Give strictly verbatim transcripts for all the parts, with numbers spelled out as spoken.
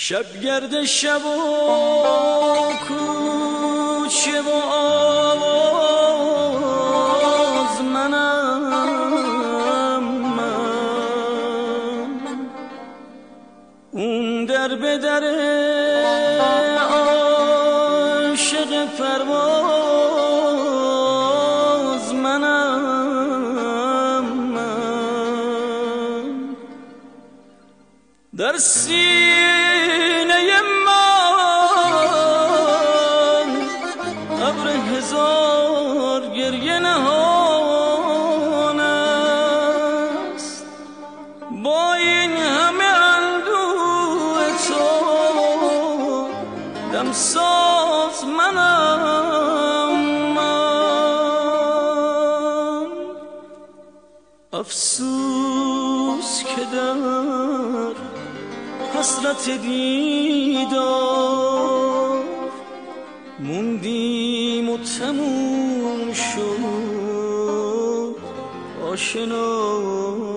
شب گرد شب و کوچه و آواز منم من، اون در به در عاشق پرواز منم من، در سینه من ابر هزار گریه نهان است، با این همه اندوه تو دمساز منم من. افسوس که در حسرت دیدار موندیم و تموم شد آشنایی.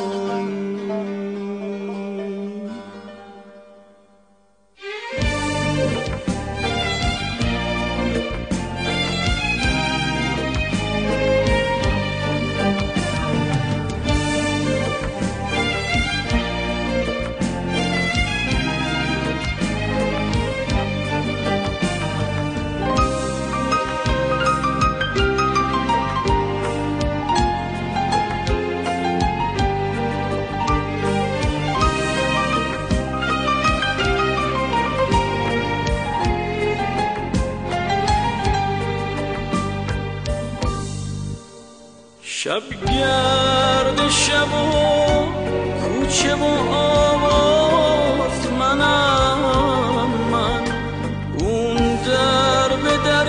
شب گرد شب و کوچه و آواز منم من، اون در به در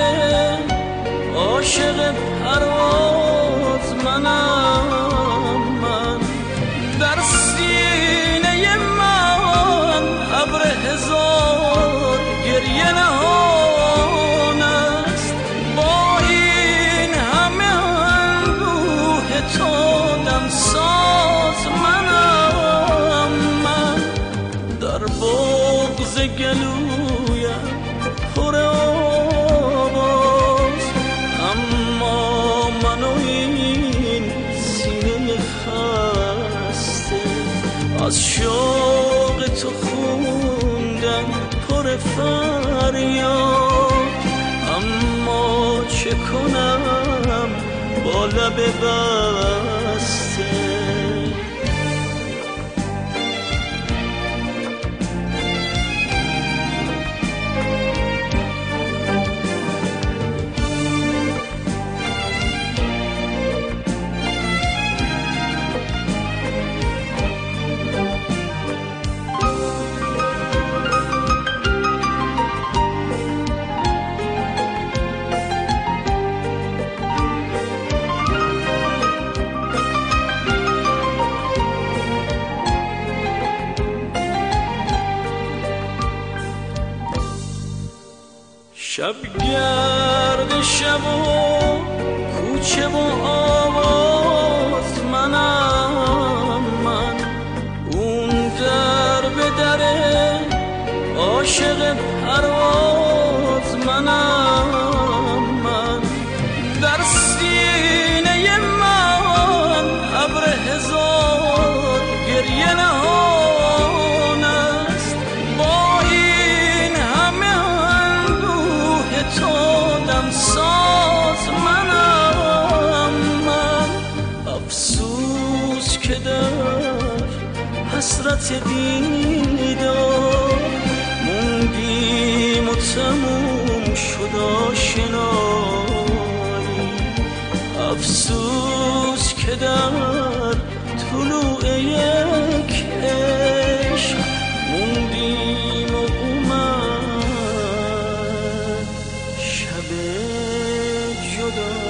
عاشق پرواز منم من، در سینه من ابر هزار گریه نهان است، با این همه تو دمساز منم من، در بغض گلویم پر آواز، اما من و این سینه خسته از شوق تو خوندم پر فریاد، اما چه کنم با لب بسته. شب گرد شب و کوچه و آواز منم من، اون در به در عاشق پرواز منم من، در سینه من ابر هزار گریه نهان است، با این همه تو دمساز منم من. افسوس که در حسرت دیدار موندیم و تموم شد آشنایی، افسوس که در طلوع یک عشق موندیم و اومد شب جدا.